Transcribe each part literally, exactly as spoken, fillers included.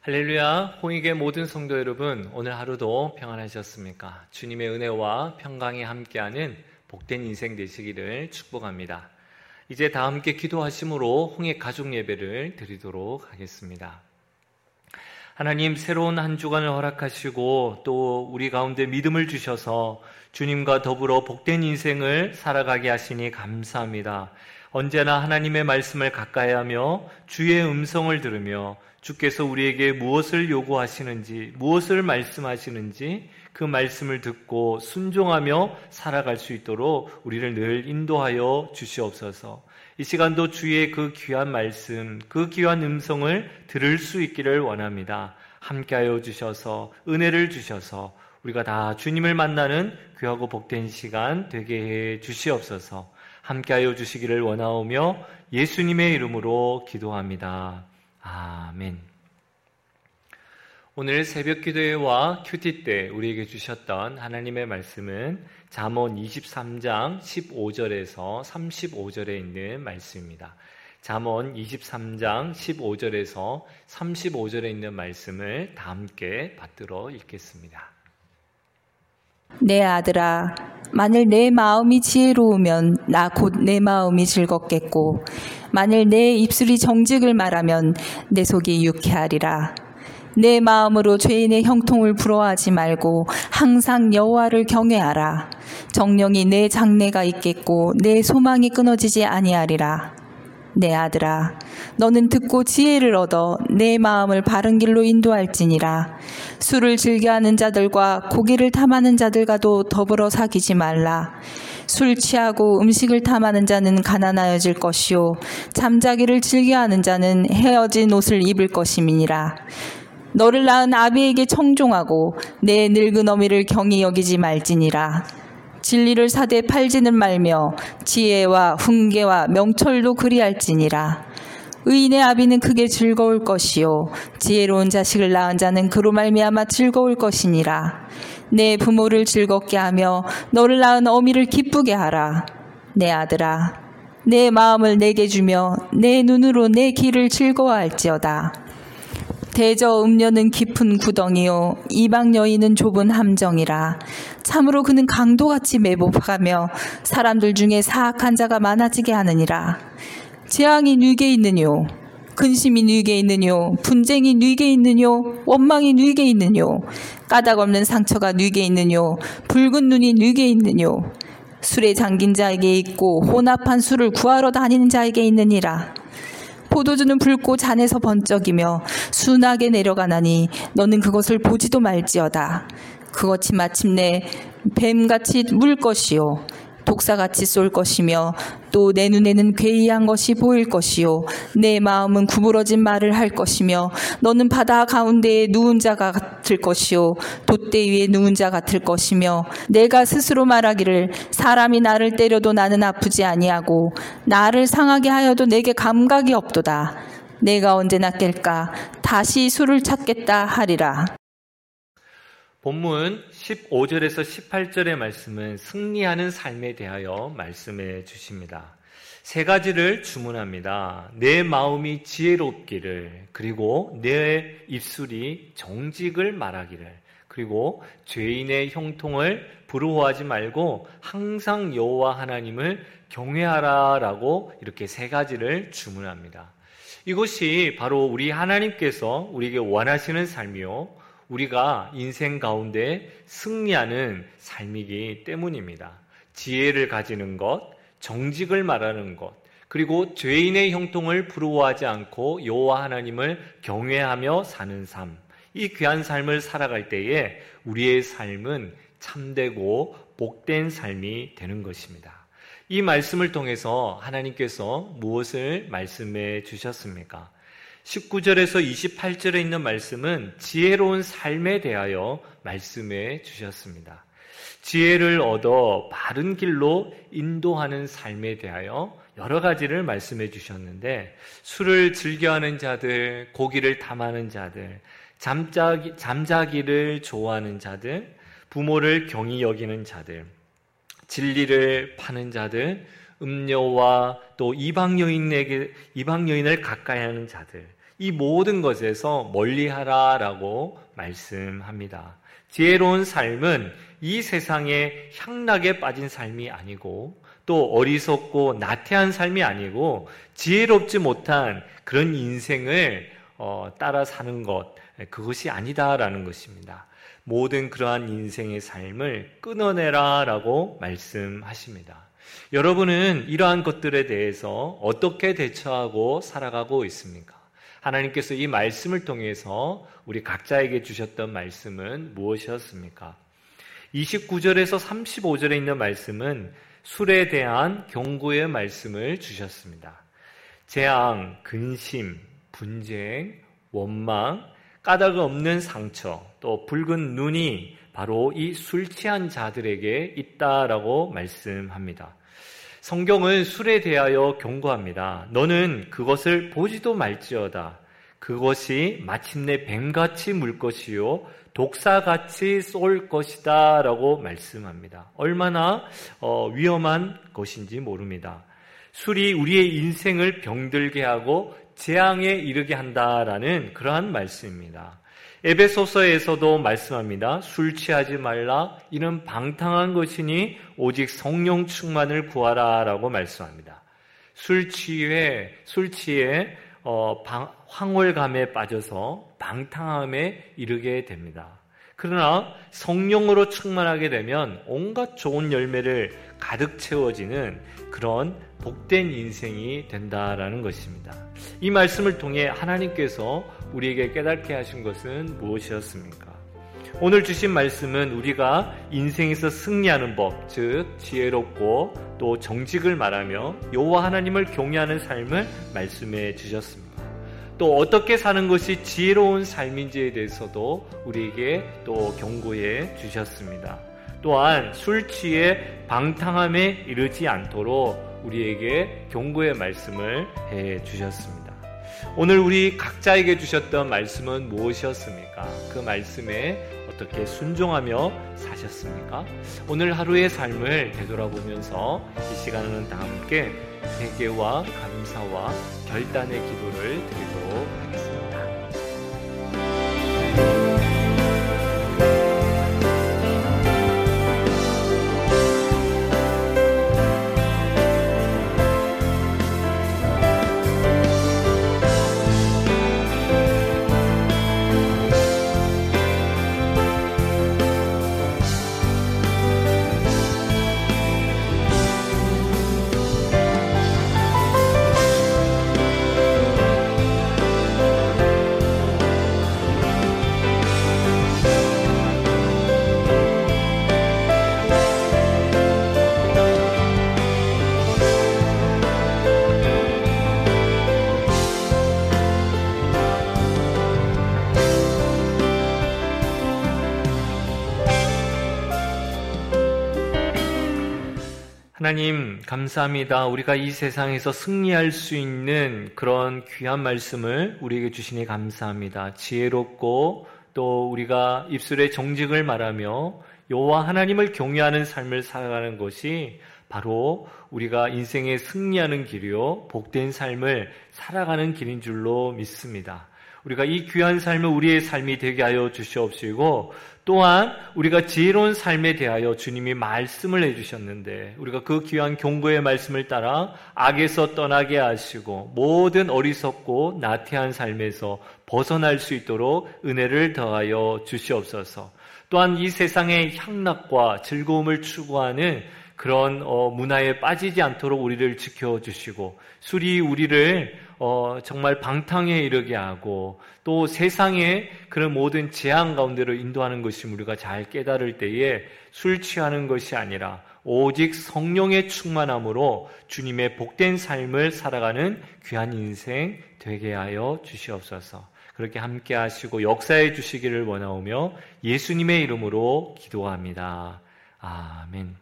할렐루야, 홍익의 모든 성도 여러분, 오늘 하루도 평안하셨습니까? 주님의 은혜와 평강이 함께하는 복된 인생 되시기를 축복합니다. 이제 다 함께 기도하심으로 홍익 가족 예배를 드리도록 하겠습니다. 하나님, 새로운 한 주간을 허락하시고 또 우리 가운데 믿음을 주셔서 주님과 더불어 복된 인생을 살아가게 하시니 감사합니다. 언제나 하나님의 말씀을 가까이 하며 주의 음성을 들으며 주께서 우리에게 무엇을 요구하시는지, 무엇을 말씀하시는지 그 말씀을 듣고 순종하며 살아갈 수 있도록 우리를 늘 인도하여 주시옵소서. 이 시간도 주의 그 귀한 말씀, 그 귀한 음성을 들을 수 있기를 원합니다. 함께하여 주셔서 은혜를 주셔서 우리가 다 주님을 만나는 귀하고 복된 시간 되게 해 주시옵소서. 함께하여 주시기를 원하오며 예수님의 이름으로 기도합니다. 아멘. 오늘 새벽 기도회와 큐티 때 우리에게 주셨던 하나님의 말씀은 잠언 이십삼 장 십오 절에서 삼십오 절에 있는 말씀입니다. 잠언 이십삼 장 십오 절에서 삼십오 절에 있는 말씀을 다 함께 받들어 읽겠습니다. 내 아들아, 만일 내 마음이 지혜로우면 나 곧 내 마음이 즐겁겠고, 만일 내 입술이 정직을 말하면 내 속이 유쾌하리라. 내 마음으로 죄인의 형통을 부러워하지 말고 항상 여호와를 경외하라. 정령이 내 장래가 있겠고 내 소망이 끊어지지 아니하리라. 내 아들아, 너는 듣고 지혜를 얻어 내 마음을 바른 길로 인도할지니라. 술을 즐겨하는 자들과 고기를 탐하는 자들과도 더불어 사귀지 말라. 술 취하고 음식을 탐하는 자는 가난하여질 것이요 잠자기를 즐겨하는 자는 헤어진 옷을 입을 것임이니라. 너를 낳은 아비에게 청종하고 내 늙은 어미를 경히 여기지 말지니라. 진리를 사되 팔지는 말며 지혜와 훈계와 명철도 그리할지니라. 의인의 아비는 크게 즐거울 것이요 지혜로운 자식을 낳은 자는 그로 말미암아 즐거울 것이니라. 내 부모를 즐겁게 하며 너를 낳은 어미를 기쁘게 하라. 내 아들아, 내 마음을 내게 주며 내 눈으로 내 길을 즐거워할지어다. 대저 음녀는 깊은 구덩이요 이방 여인은 좁은 함정이라. 참으로 그는 강도같이 매복하며 사람들 중에 사악한 자가 많아지게 하느니라. 재앙이 누게 있느뇨, 근심이 누게 있느뇨, 분쟁이 누게 있느뇨, 원망이 누게 있느뇨, 까닭 없는 상처가 누게 있느뇨, 붉은 눈이 누게 있느뇨. 술에 잠긴 자에게 있고 혼합한 술을 구하러 다니는 자에게 있느니라. 포도주는 붉고 잔에서 번쩍이며 순하게 내려가나니 너는 그것을 보지도 말지어다. 그것이 마침내 뱀같이 물 것이요 독사같이 쏠 것이며 또 내 눈에는 괴이한 것이 보일 것이요 내 마음은 구부러진 말을 할 것이며 너는 바다 가운데에 누운 자 같을 것이요 돛대 위에 누운 자 같을 것이며 내가 스스로 말하기를 사람이 나를 때려도 나는 아프지 아니하고 나를 상하게 하여도 내게 감각이 없도다. 내가 언제나 깰까 다시 술을 찾겠다 하리라. 본문 십오 절에서 십팔 절의 말씀은 승리하는 삶에 대하여 말씀해 주십니다. 세 가지를 주문합니다. 내 마음이 지혜롭기를, 그리고 내 입술이 정직을 말하기를, 그리고 죄인의 형통을 부러워하지 말고 항상 여호와 하나님을 경외하라라고 이렇게 세 가지를 주문합니다. 이것이 바로 우리 하나님께서 우리에게 원하시는 삶이요 우리가 인생 가운데 승리하는 삶이기 때문입니다. 지혜를 가지는 것, 정직을 말하는 것, 그리고 죄인의 형통을 부러워하지 않고 여호와 하나님을 경외하며 사는 삶, 이 귀한 삶을 살아갈 때에 우리의 삶은 참되고 복된 삶이 되는 것입니다. 이 말씀을 통해서 하나님께서 무엇을 말씀해 주셨습니까? 십구 절에서 이십팔 절에 있는 말씀은 지혜로운 삶에 대하여 말씀해 주셨습니다. 지혜를 얻어 바른 길로 인도하는 삶에 대하여 여러 가지를 말씀해 주셨는데, 술을 즐겨하는 자들, 고기를 탐하는 자들, 잠자기, 잠자기를 좋아하는 자들, 부모를 경히 여기는 자들, 진리를 파는 자들, 음녀와 또 이방 여인에게 이방 여인을 가까이 하는 자들, 이 모든 것에서 멀리하라라고 말씀합니다. 지혜로운 삶은 이 세상의 향락에 빠진 삶이 아니고 또 어리석고 나태한 삶이 아니고 지혜롭지 못한 그런 인생을 어, 따라 사는 것, 그것이 아니다라는 것입니다. 모든 그러한 인생의 삶을 끊어내라라고 말씀하십니다. 여러분은 이러한 것들에 대해서 어떻게 대처하고 살아가고 있습니까? 하나님께서 이 말씀을 통해서 우리 각자에게 주셨던 말씀은 무엇이었습니까? 이십구 절에서 삼십오 절에 있는 말씀은 술에 대한 경고의 말씀을 주셨습니다. 재앙, 근심, 분쟁, 원망, 까닭 없는 상처, 또 붉은 눈이 바로 이 술 취한 자들에게 있다라고 말씀합니다. 성경은 술에 대하여 경고합니다. 너는 그것을 보지도 말지어다. 그것이 마침내 뱀같이 물 것이요 독사같이 쏠 것이다 라고 말씀합니다. 얼마나 어, 위험한 것인지 모릅니다. 술이 우리의 인생을 병들게 하고 재앙에 이르게 한다라는 그러한 말씀입니다. 에베소서에서도 말씀합니다. 술 취하지 말라. 이는 방탕한 것이니 오직 성령 충만을 구하라 라고 말씀합니다. 술 취해, 술 취해 어, 방, 황홀감에 빠져서 방탕함에 이르게 됩니다. 그러나 성령으로 충만하게 되면 온갖 좋은 열매를 가득 채워지는 그런 복된 인생이 된다라는 것입니다. 이 말씀을 통해 하나님께서 우리에게 깨닫게 하신 것은 무엇이었습니까? 오늘 주신 말씀은 우리가 인생에서 승리하는 법, 즉 지혜롭고 또 정직을 말하며 여호와 하나님을 경외하는 삶을 말씀해 주셨습니다. 또 어떻게 사는 것이 지혜로운 삶인지에 대해서도 우리에게 또 경고해 주셨습니다. 또한 술 취해 방탕함에 이르지 않도록 우리에게 경고의 말씀을 해 주셨습니다. 오늘 우리 각자에게 주셨던 말씀은 무엇이었습니까? 그 말씀에 어떻게 순종하며 사셨습니까? 오늘 하루의 삶을 되돌아보면서 이 시간은 다 함께 회개와 감사와 결단의 기도를 드리도록 하겠습니다. 하나님 감사합니다. 우리가 이 세상에서 승리할 수 있는 그런 귀한 말씀을 우리에게 주시니 감사합니다. 지혜롭고 또 우리가 입술에 정직을 말하며 여호와 하나님을 경외하는 삶을 살아가는 것이 바로 우리가 인생에 승리하는 길이요 복된 삶을 살아가는 길인 줄로 믿습니다. 우리가 이 귀한 삶을 우리의 삶이 되게 하여 주시옵시고 또한 우리가 지혜로운 삶에 대하여 주님이 말씀을 해주셨는데 우리가 그 귀한 경고의 말씀을 따라 악에서 떠나게 하시고 모든 어리석고 나태한 삶에서 벗어날 수 있도록 은혜를 더하여 주시옵소서. 또한 이 세상의 향락과 즐거움을 추구하는 그런 어, 문화에 빠지지 않도록 우리를 지켜주시고 술이 우리를 어, 정말 방탕에 이르게 하고 또 세상의 그런 모든 재앙 가운데로 인도하는 것이 우리가 잘 깨달을 때에 술 취하는 것이 아니라 오직 성령의 충만함으로 주님의 복된 삶을 살아가는 귀한 인생 되게 하여 주시옵소서. 그렇게 함께 하시고 역사해 주시기를 원하오며 예수님의 이름으로 기도합니다. 아멘.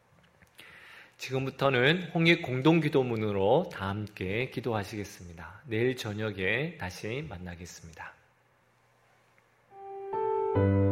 지금부터는 홍익 공동기도문으로 다 함께 기도하시겠습니다. 내일 저녁에 다시 만나겠습니다.